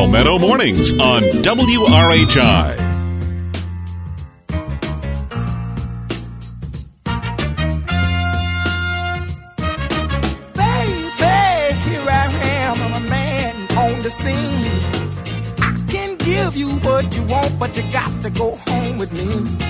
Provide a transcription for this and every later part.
Palmetto Mornings on WRHI. Baby, here I am, I'm a man on the scene. I can give you what you want, but you got to go home with me.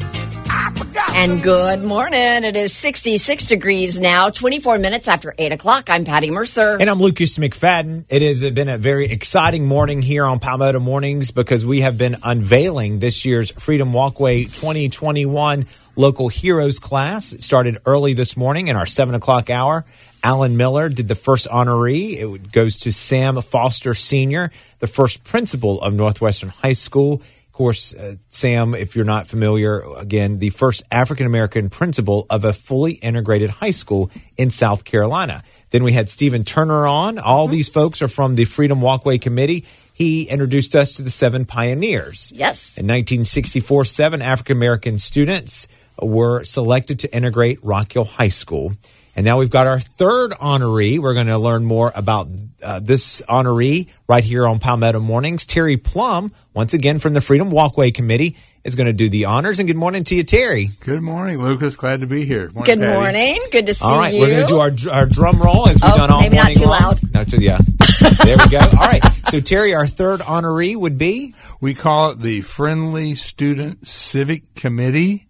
And good morning. It is 66 degrees now, 24 minutes after 8 o'clock. I'm Patty Mercer. And I'm Lucas McFadden. It has been a very exciting morning here on Palmetto Mornings because we have been unveiling this year's Freedom Walkway 2021 Local Heroes class. It started early this morning in our 7 o'clock hour. Alan Miller did the first honoree. It goes to Sam Foster Sr., the first principal of Northwestern High School. Of course, Sam, if you're not familiar, again, the first African-American principal of a fully integrated high school in South Carolina. Then we had Stephen Turner on. All these folks are from the Freedom Walkway Committee. He introduced us to the 7 pioneers. Yes. In 1964, 7 African-American students were selected to integrate Rock Hill High School. And now we've got our third honoree. We're going to learn more about this honoree right here on Palmetto Mornings. Terry Plum, once again from the Freedom Walkway Committee, is going to do the honors. And good morning to you, Terry. Good morning, Lucas. Glad to be here. Good morning. Good to see you. All right, we're going to do our drum roll as we've done all maybe morning not too long. loud. No, too, yeah. There we go. All right. So, Terry, our third honoree would be? We call it the Friendly Student Civic Committee.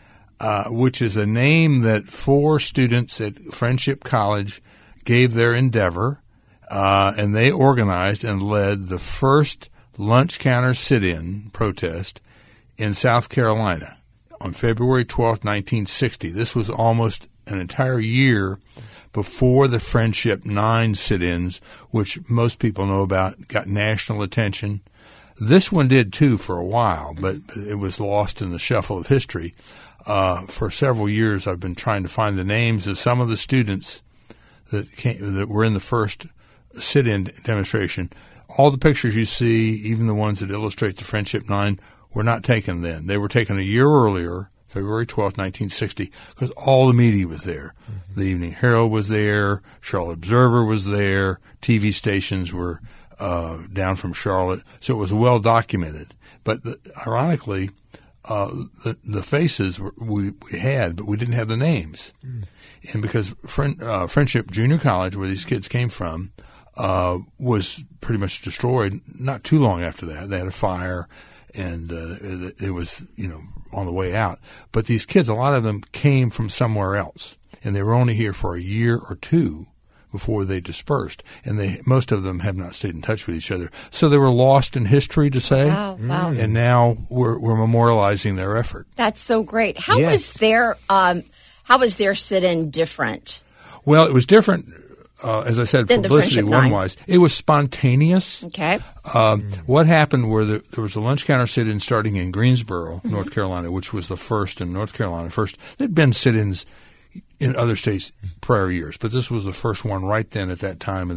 Which is a name that 4 students at Friendship College gave their endeavor, and they organized and led the first lunch counter sit-in protest in South Carolina on February 12th, 1960. This was almost an entire year before the Friendship 9 sit-ins, which most people know about, got national attention. This one did, too, for a while, but it was lost in the shuffle of history. For several years, I've been trying to find the names of some of the students that were in the first sit-in demonstration. All the pictures you see, even the ones that illustrate the Friendship 9, were not taken then. They were taken a year earlier, February 12th, 1960, because all the media was there. Mm-hmm. The Evening Herald was there, Charlotte Observer was there, TV stations were down from Charlotte, so it was well documented. But ironically, the faces we had, but we didn't have the names. Mm. And because Friendship Junior College, where these kids came from, was pretty much destroyed not too long after that. They had a fire, and it was, on the way out. But these kids, a lot of them came from somewhere else, and they were only here for a year or two before they dispersed, and most of them have not stayed in touch with each other. So they were lost in history, to say. Wow. And now we're memorializing their effort. That's so great. How was their sit-in different? Well, it was different, as I said, publicity one-wise. It was spontaneous. Okay. What happened were there was a lunch counter sit-in starting in Greensboro, North Carolina, which was the first in North Carolina. There'd been sit-ins in other states prior years, but this was the first one right then at that time in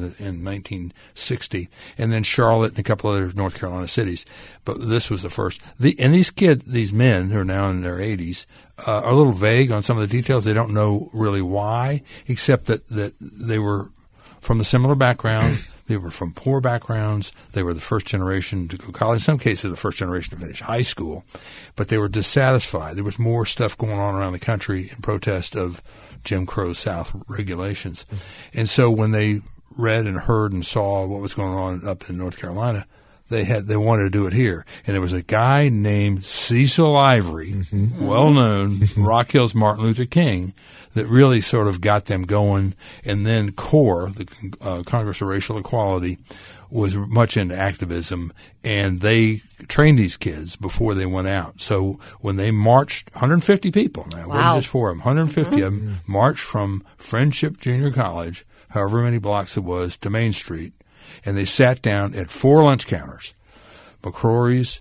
1960, and then Charlotte and a couple other North Carolina cities. But this was the first. And these men who are now in their 80s, are a little vague on some of the details. They don't know really why, except that they were from a similar background. They were from poor backgrounds. They were the first generation to go to college. In some cases, the first generation to finish high school. But they were dissatisfied. There was more stuff going on around the country in protest of Jim Crow South regulations. Mm-hmm. And so when they read and heard and saw what was going on up in North Carolina, they wanted to do it here. And there was a guy named Cecil Ivory, well-known, Rock Hill's Martin Luther King, that really sort of got them going. And then CORE, the Congress of Racial Equality, was much into activism, and they trained these kids before they went out. So when they marched, 150 people now, wasn't just for them, 150 of them marched from Friendship Junior College, however many blocks it was, to Main Street, and they sat down at 4 lunch counters, McCrory's,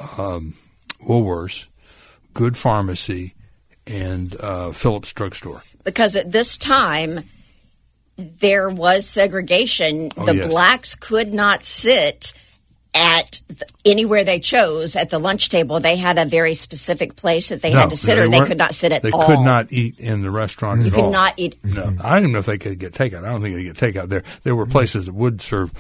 Woolworths, Good Pharmacy, and Phillips Drugstore. Because at this time, there was segregation. Blacks could not sit at anywhere they chose at the lunch table. They had a very specific place that they had to sit, or they could not sit at all. They could not eat in the restaurant at all. You could not eat. No. I don't even know if they could get takeout. I don't think they could get takeout there. There were places that would serve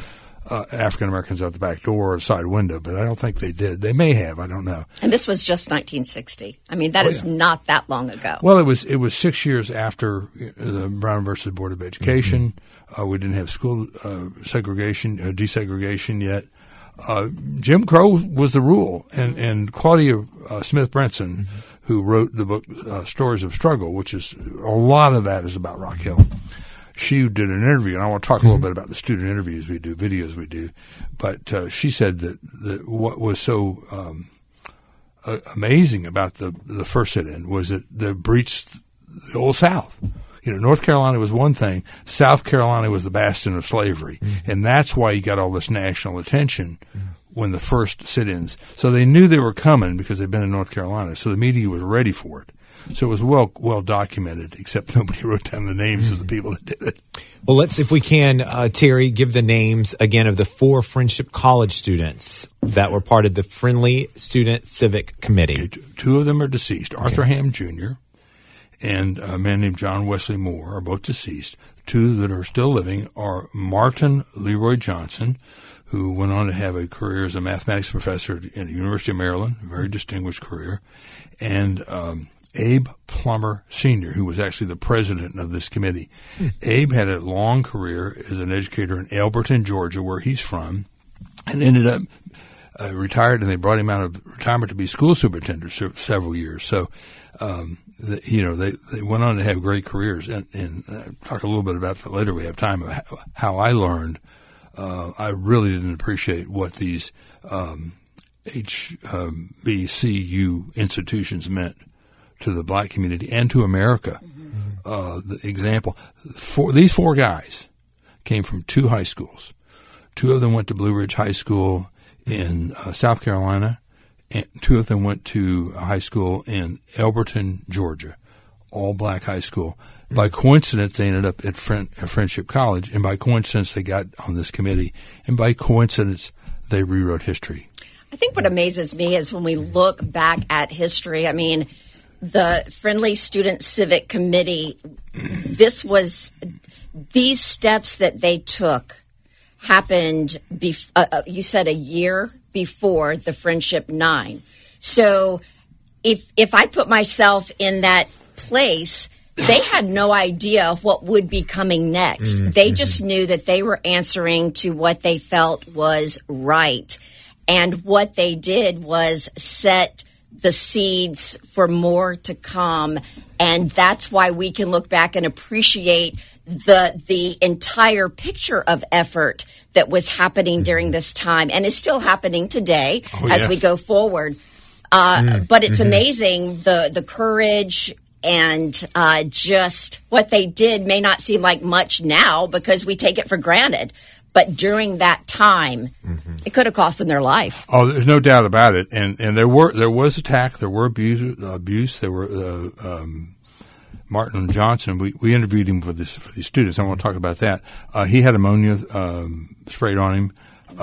African Americans out the back door or side window, but I don't think they did. They may have. I don't know. And this was just 1960. I mean, that is not that long ago. Well, it was 6 years after the Brown versus Board of Education. We didn't have school desegregation yet. Jim Crow was the rule, and Claudia Smith Brenson, who wrote the book Stories of Struggle, which is a lot of that is about Rock Hill. She did an interview, and I want to talk a little bit about the student interviews we do, videos we do. But she said that what was so amazing about the first sit-in was that they breached the Old South. North Carolina was one thing. South Carolina was the bastion of slavery. And that's why you got all this national attention when the first sit-ins. So they knew they were coming because they'd been in North Carolina. So the media was ready for it. So it was well documented, except nobody wrote down the names of the people that did it. Well, let's, if we can, Terry, give the names again of the 4 Friendship College students that were part of the Friendly Student Civic Committee. Okay, 2 of them are deceased. Arthur Ham Jr. and a man named John Wesley Moore are both deceased. 2 that are still living are Martin Leroy Johnson, who went on to have a career as a mathematics professor at the University of Maryland, a very distinguished career, and Abe Plummer Sr., who was actually the president of this committee. Abe had a long career as an educator in Elberton, Georgia, where he's from, and ended up retired, and they brought him out of retirement to be school superintendent for several years. So, they went on to have great careers, and talk a little bit about that later. We have time of how I learned. I really didn't appreciate what these HBCU institutions meant to the black community and to America. The example, these 4 guys came from 2 high schools. 2 of them went to Blue Ridge High School in South Carolina, and 2 of them went to a high school in Elberton, Georgia, all black high school. By coincidence, they ended up at Friendship College, and by coincidence, they got on this committee, and by coincidence, they rewrote history. I think what amazes me is when we look back at history, I mean, the Friendly Student Civic Committee, these steps that they took happened, you said a year before the Friendship 9. So if I put myself in that place, they had no idea what would be coming next. They just knew that they were answering to what they felt was right. And what they did was set the seeds for more to come. And that's why we can look back and appreciate the entire picture of effort that was happening during this time and is still happening today as we go forward. But it's amazing the courage and just what they did may not seem like much now because we take it for granted. But during that time, it could have cost them their life. Oh, there's no doubt about it. And there was attack, there were abuse. There were Martin Johnson. We interviewed him for these students. I want to talk about that. He had ammonia sprayed on him.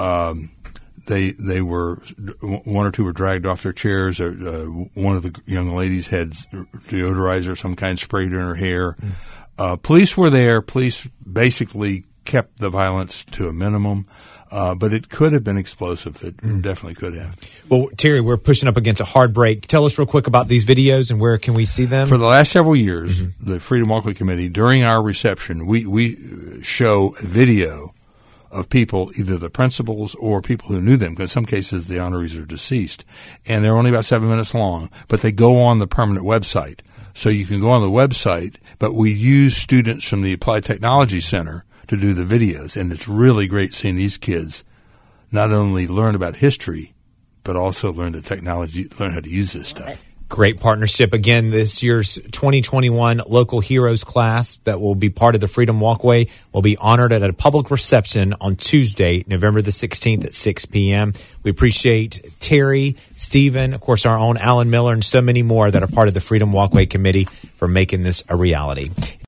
They were 1 or 2 were dragged off their chairs. One of the young ladies had deodorizer of some kind sprayed in her hair. Police were there. Police basically kept the violence to a minimum, but it could have been explosive. It definitely could have. Well, Terry, we're pushing up against a hard break. Tell us real quick about these videos and where can we see them? For the last several years, the Freedom Walkway Committee, during our reception, we show a video of people, either the principals or people who knew them, because in some cases the honorees are deceased, and they're only about 7 minutes long, but they go on the permanent website. So you can go on the website, but we use students from the Applied Technology Center to do the videos, and it's really great seeing these kids not only learn about history, but also learn the technology, learn how to use this stuff. Great partnership. Again, this year's 2021 Local Heroes class that will be part of the Freedom Walkway will be honored at a public reception on Tuesday, November the 16th at 6 p.m. We appreciate Terry, Stephen, of course, our own Alan Miller, and so many more that are part of the Freedom Walkway Committee for making this a reality.